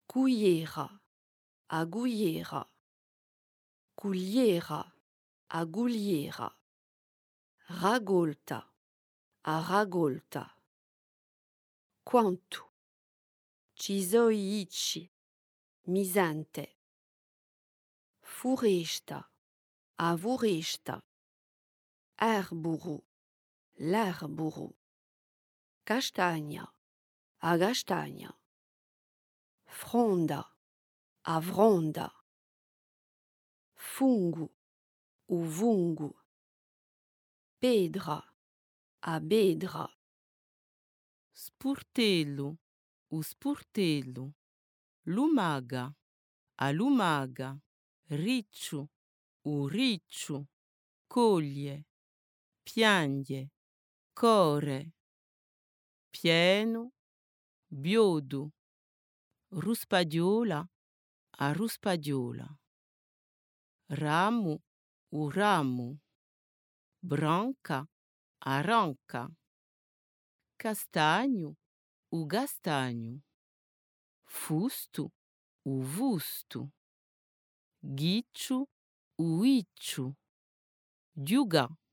cuillera, agugliera, cugliera, agugliera, ragolta, a ragolta, quanto, cisoici, misante, furesta, a voresta, erburu, l'erburu, castagna, a castagna, fronda, a fronda, fungo, o vungo, pedra, a bedra, Spurtello, o spurtello, lumaga, a lumaga, riccio, o riccio, coglie, piange, core, pieno, biodo, ruspadiola, a ruspadiola, ramo, o ramo, branca, a ranca, castagno, o gastagno, fusto, o vusto, guiccio, o iccio, giuga,